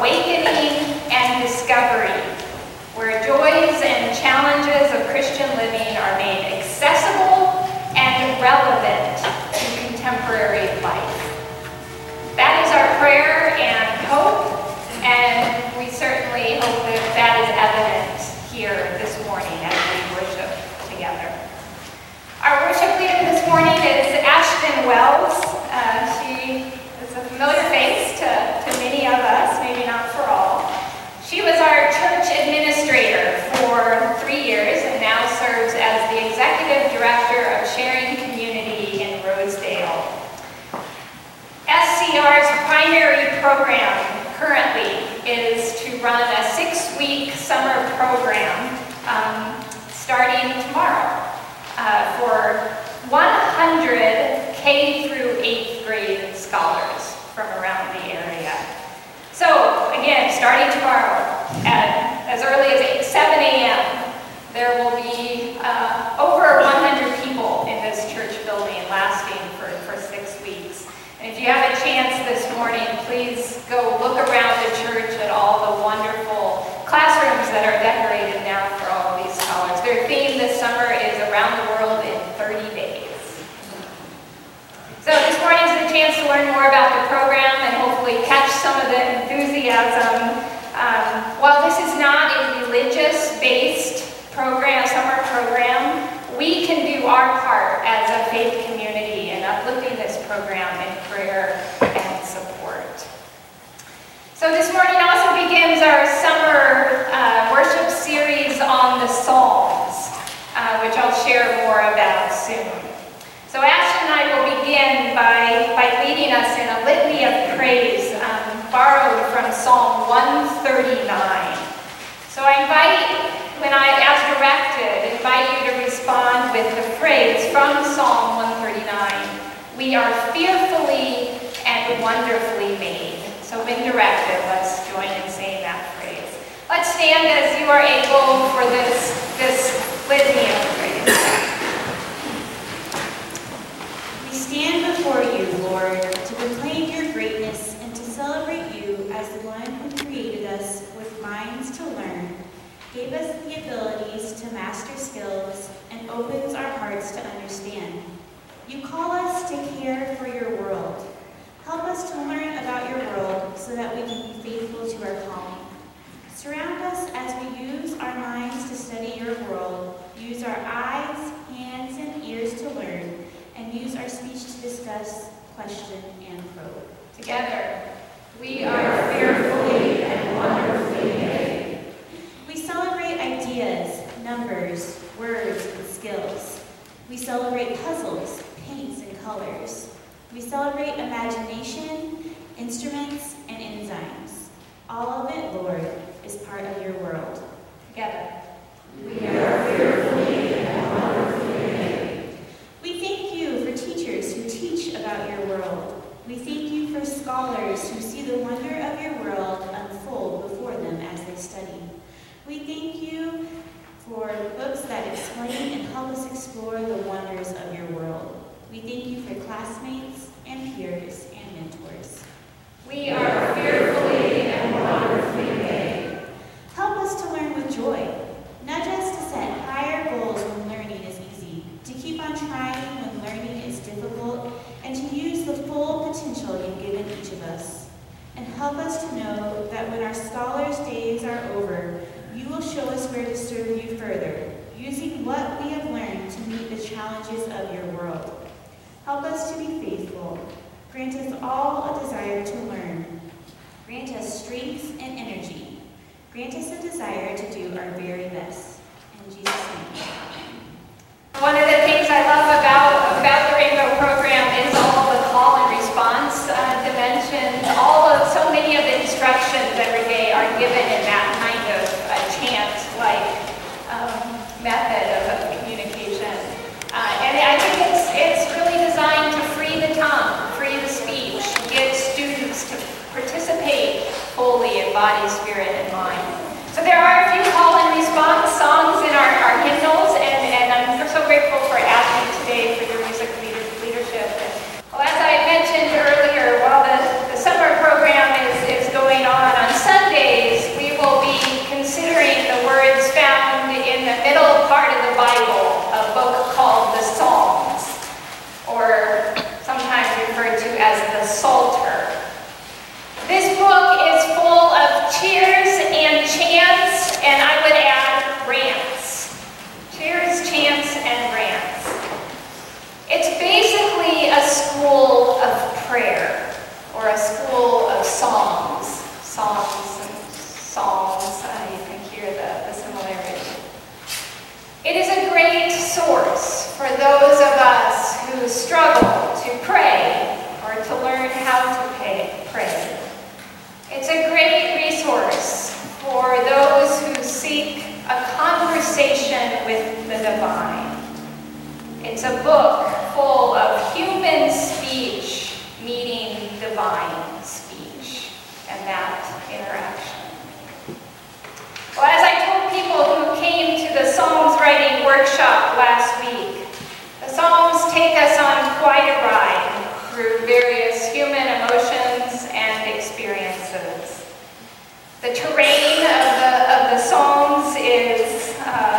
awakening and discovery, where joys and challenges of Christian living are made accessible and relevant to contemporary life. That is our prayer and hope, and we certainly hope that that is evident here this morning as we worship together. Our worship leader this morning is Ashton Wells. She is a familiar face to many of us, maybe not for all. She was our church administrator for 3 years and now serves as the executive director of Sharing Community in Rosedale. SCR's primary program currently is to run a 6-week summer program starting tomorrow for 100 K through 8th grade scholars from around the area. So again, starting tomorrow at as early as 7 a.m., there will be over 100 people in this church building lasting for 6 weeks. And if you have a chance this morning, please go look around the church at all the wonderful classrooms that are decorated now for all of these scholars. Their theme this summer is Around the World in 30 Days. So this morning is a chance to learn more about the program and hopefully catch some of the enthusiasm. While this is not a religious-based program, summer program, we can do our part as a faith community in uplifting this program in prayer and support. So this morning also begins our summer worship series on the Psalms, which I'll share more about soon. So Ashton and I will begin by leading us in a litany of praise borrowed from Psalm 139. So I as directed, invite you to respond with the phrase from Psalm 139, "We are fearfully and wonderfully made." So when directed, let's join in saying that phrase. Let's stand as you are able for this litany of praise. We stand before you, Lord, to proclaim your greatness and to celebrate you as the one who created us with minds to learn, gave us the abilities to master skills, and opens our hearts to understand. You call us to care for your world. Help us to learn about your world so that we can be faithful to our calling. Surround us as we use our minds to study your world, use our eyes, hands, and ears to learn, and use our speech to discuss, question, and probe. Together, we are fearfully and wonderfully made. We celebrate ideas, numbers, words, and skills. We celebrate puzzles, paints, and colors. We celebrate imagination, instruments, and enzymes. All of it, Lord, is part of your world. Together, we are fearfully and wonderfully made. We thank you for teachers who teach about your world. We thank you for scholars who see the wonder of your world unfold before them as they study. We thank you for books that explain and help us explore the wonders of your world. We thank you for classmates and peers and mentors. we are fearfully and wonderfully made. Help us to learn with joy. Nudge us to set higher goals when learning is easy, to keep on trying when learning is difficult, and to use the full potential you've given each of us. And help us to know that when our scholars' days are over, you will show us where to serve you further, using what we have learned to meet the challenges of your world. Help us to be faithful. Grant us all a desire to learn. Grant us strength and energy. Grant us a desire to do our very best. In Jesus' name. One of the things I love about the Rainbow program is all the call and response dimension. So many of the instructions every day are given in that kind of chant-like method of communication. And I think it's really designed to free the tongue, free the speech, get students to participate fully in body, spirit, and mind. So there are a few call and response songs in our hymnals, and I'm so grateful for Ashley today for your music leadership. Well, as I mentioned earlier, while the summer program is going on Sunday, It's a great resource for those who seek a conversation with the divine. It's a book full of human speech meeting divine speech and that interaction. Well, as I told people who came to the Psalms writing workshop last week, the Psalms take us on quite a ride through various human emotions and experiences. The terrain of the Psalms is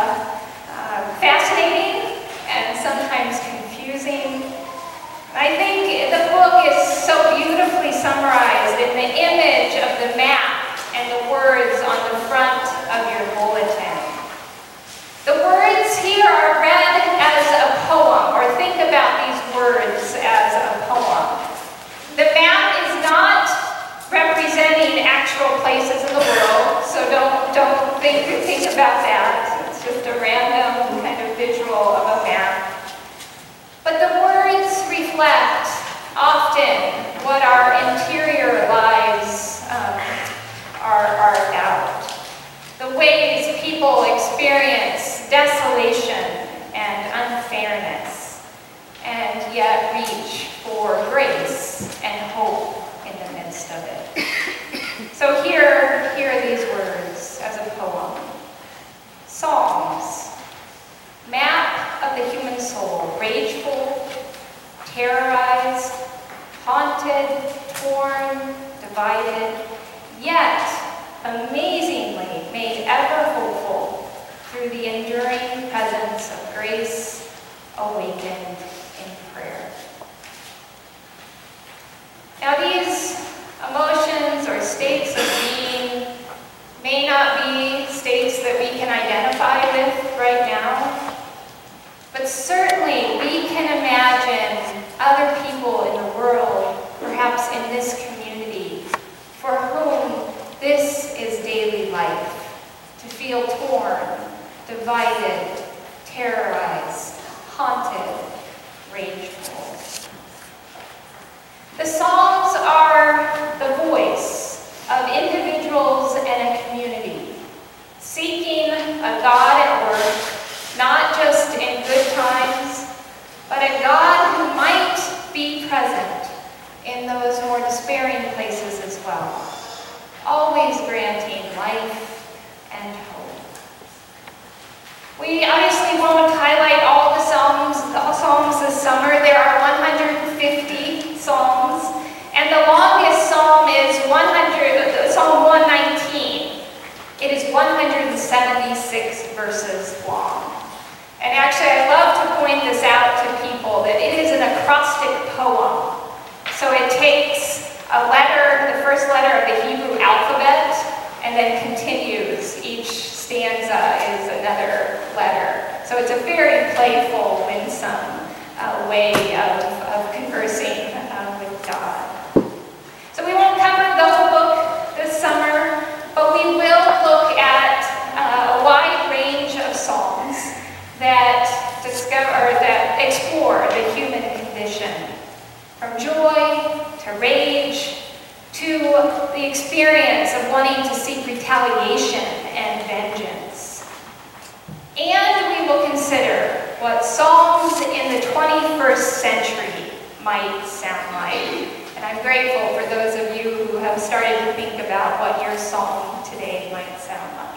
fascinating and sometimes confusing. I think the book is so beautifully summarized in the image of the map and the words on the front of your bulletin. The words here are read as a poem, or think about these words as a poem. The map is not representing actual places in the world, so don't think about that. It's just a random kind of visual of a map. But the words reflect often what our interior lives are about. The ways people experience desolation and unfairness, and yet reach for grace and hope in the midst of it. So here are these words as a poem. Psalms, map of the human soul, rageful, terrorized, haunted, torn, divided, yet amazingly made ever hopeful through the enduring presence of grace awakened in prayer. Now these emotions or states of being may not be states that we can identify with right now, but certainly we can imagine other people in the world, perhaps in this community, for whom this is daily life, to feel torn, divided, terrorized, haunted, rageful. The Psalms are the voice of individuals and a community, seeking a God at work, not just in good times, but a God who might be present in those more despairing places as well, always granting life and hope. We obviously won't highlight all the Psalms this summer. There are 150 Psalms, and the longest Psalm is Psalm 119. It is 176 verses long. And actually, I love to point this out to people that it is an acrostic poem. So it takes a letter, the first letter of the Hebrew alphabet, and then continues. Each stanza is another letter. So it's a very playful, winsome way of conversing with God. So we won't cover the whole book this summer, but we will look at a wide range of psalms that explore the human condition, from joy to rage to the experience of wanting to seek retaliation and vengeance. And we will consider what psalms in the 21st century might sound like. And I'm grateful for those of you who have started to think about what your psalm today might sound like.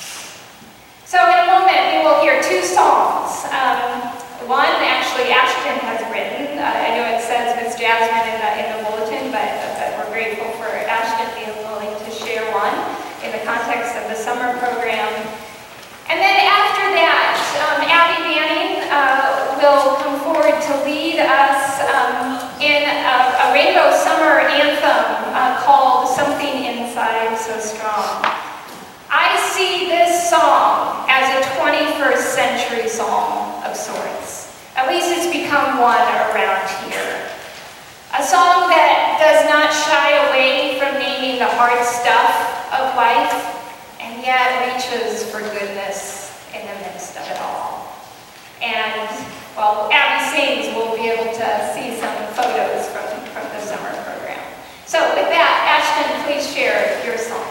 So in a moment, we will hear two psalms. One, actually, Ashton has written. I know it says Miss Jasmine in the bulletin, but we're grateful for Ashton being willing to share one in the context of the summer program. And then after that, Abby Manning will come forward to lead us in a rainbow summer anthem called Something Inside So Strong. I see this song as a 21st century song of sorts. At least it's become one around here. A song that does not shy away from naming the hard stuff of life, and yet reaches for goodness in the midst of it all. And while Abby sings, we'll be able to see some photos from the summer program. So with that, Ashton, please share your song.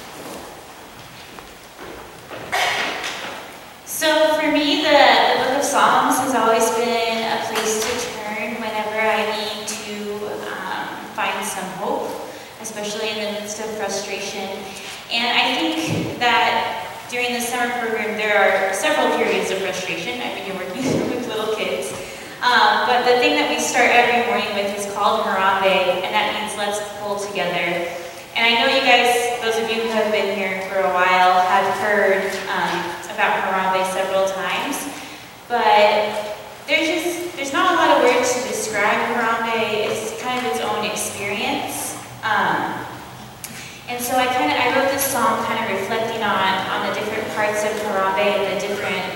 So for me, the Book of Psalms has always been a place to turn whenever I need to find some hope, especially in the midst of frustration. And I think that during the summer program, there are several periods of frustration. I mean, you're working with little kids. But the thing that we start every morning with is called Harambe, and that means let's pull together. And I know you guys, those of you who have been here for a while, have heard about Harambe several times, but there's not a lot of words to describe Harambe. It's kind of its own experience. And so I wrote this song kind of reflecting on the different parts of Harambe and the different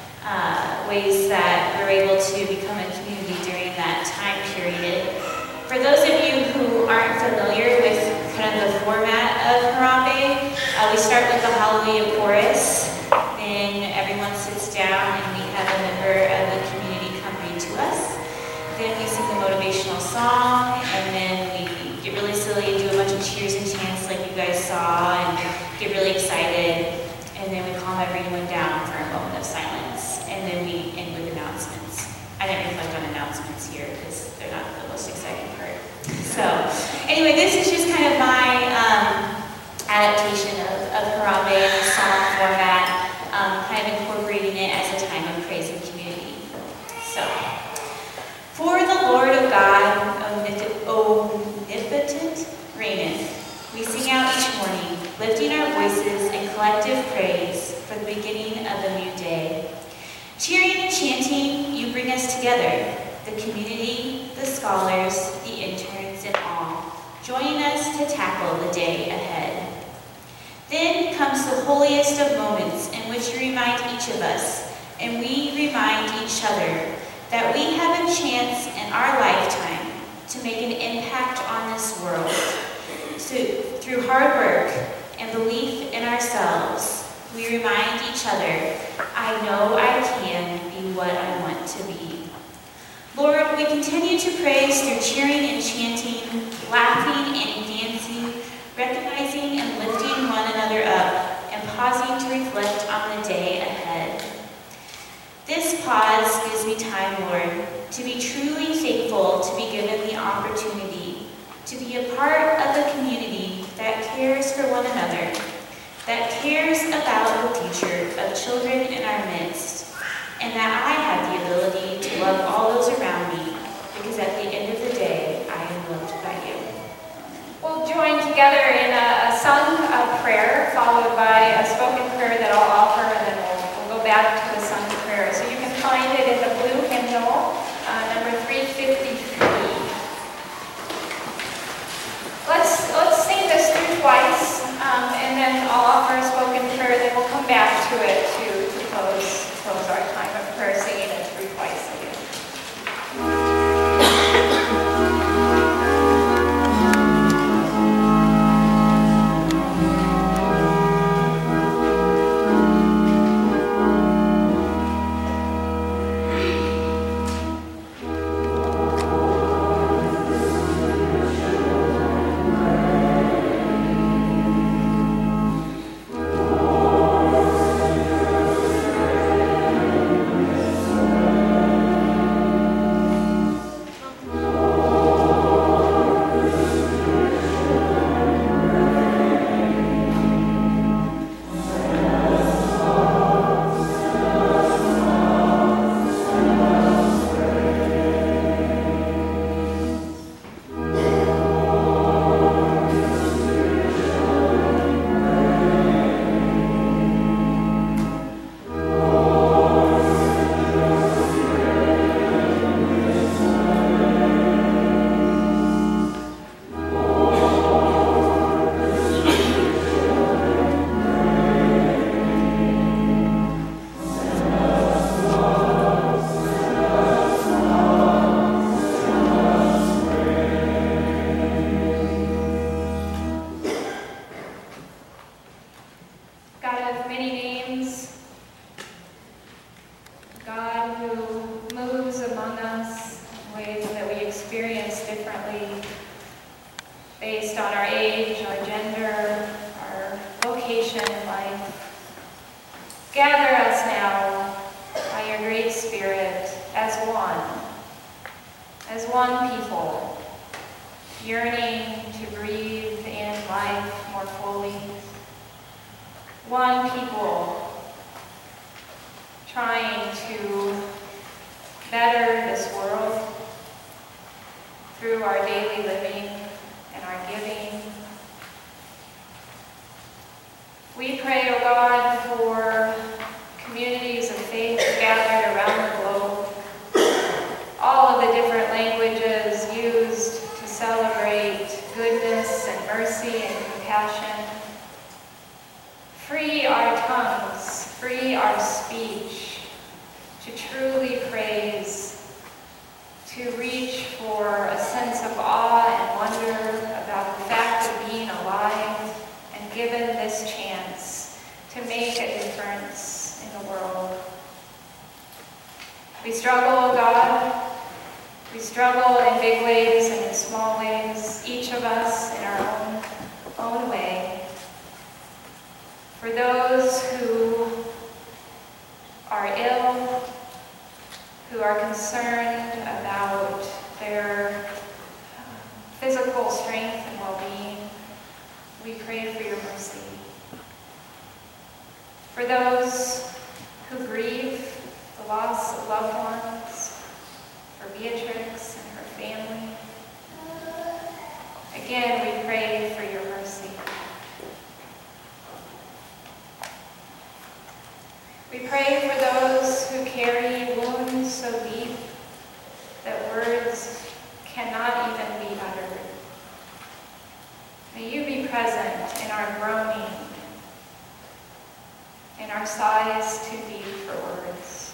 ways that we're able to become a community during that time period. For those of you who aren't familiar with kind of the format of Harambe, we start with the Hallelujah chorus, then everyone sits down and we have a member of the community come read to us. Then we sing the motivational song, and then we get really silly and do a bunch of cheers and chants like you guys saw, and get really excited, and then we calm everyone down for a moment of silence, and then we end with announcements. I didn't reflect on announcements here because they're not the most exciting part. So anyway, this is just kind of my adaptation of Harambe in the song format, kind of incorporating it as a time of praise and community. So, for the Lord of God, omnipotent, reigneth. We sing out each morning, lifting our voices in collective praise for the beginning of a new day. Cheering and chanting, you bring us together, the community, the scholars, the interns, and all, joining us to tackle the day ahead. Then comes the holiest of moments in which you remind each of us, and we remind each other, that we have a chance in our lifetime to make an impact on this world. So, through hard work and belief in ourselves, we remind each other, I know I can be what I want to be. Lord, we continue to praise through cheering and chanting, laughing and dancing, recognizing and lifting one another up, and pausing to reflect on the day ahead. This pause gives me time, Lord, to be truly thankful to be given the opportunity to be a part of a community that cares for one another, that cares about the future of children in our midst, and that I have the ability to love all those around me, because at the end of the day, I am loved by you. We'll join together in a sung prayer, followed by a spoken prayer that I'll offer, and then we'll go back to the sung prayer. So you can find it in the blue hymnal, number 353. Let's sing this through twice, and then I'll offer a spoken prayer, then we'll come back to it to close our time of prayer, singing it through twice again. based vocation in life. Gather us now by your great Spirit as one people, yearning to breathe in life more fully. One people trying to better this world through our daily living and our giving. We pray, O God, for communities of faith gathered around the globe, all of the different languages used to celebrate goodness and mercy and compassion. Free our tongues, free our speech to truly praise, to reach for a sense of awe and wonder about the fact of being alive and given this chance to make a difference in the world. We struggle, God. We struggle in big ways and in small ways, each of us in our own way. For those who are ill, who are concerned about their physical strength and well-being, we pray for your mercy. For those who grieve the loss of loved ones, for Beatrix and her family, again we pray for your mercy. We pray for those who carry wounds so deep that words cannot even be uttered. May you be present in our groaning, in our sighs too deep for words.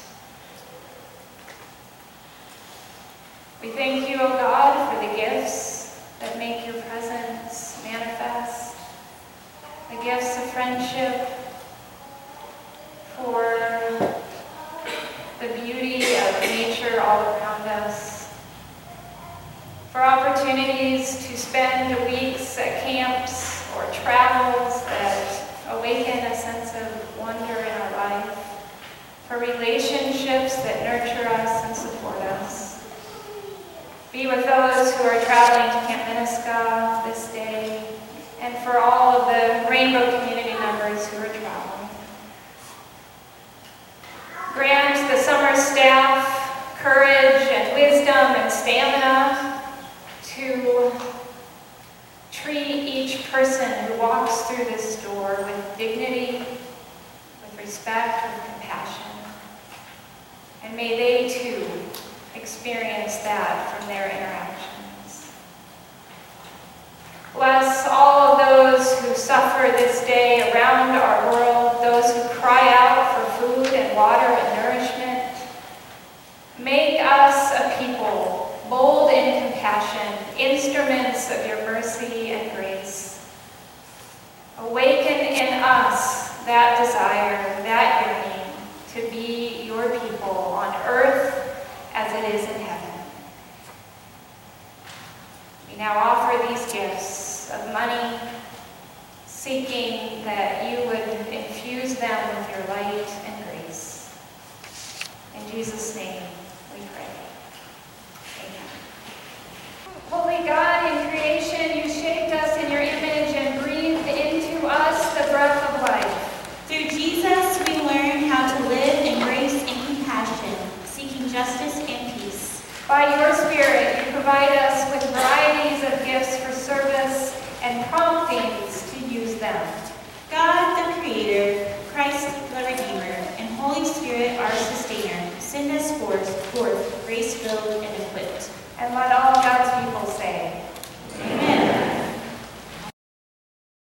We thank you, O God, for the gifts that make your presence manifest, the gifts of friendship, for the beauty of nature all around us, for opportunities to spend weeks at camps or travels that awaken a sense of wonder in our life, for relationships that nurture us and support us. Be with those who are traveling to Camp Minnesota this day, and for all of the Rainbow community members who are traveling. Grant the summer staff courage and wisdom and stamina to treat each person who walks through this door with dignity, with respect, with compassion. And may they too experience that from their interactions. Bless all of those who suffer this day around our world, those who cry out for food and water and nourishment. Make us a people bold in compassion, instruments of your mercy and grace. Awaken in us that desire, that yearning to be your people on earth as it is in heaven. We now offer these gifts of money, seeking that you would infuse them with your light and grace. In Jesus' name we pray. Amen. Holy God, in creation you shaped us in your image and breathed into us the breath of life. Through Jesus, we learn how to live in grace and compassion, seeking justice and peace. By your Spirit, you provide us with varieties of gifts for service and promptings to use them. God, the Creator, Christ, the Redeemer, and Holy Spirit, our Sustainer, send us forth grace-filled and equipped. And let all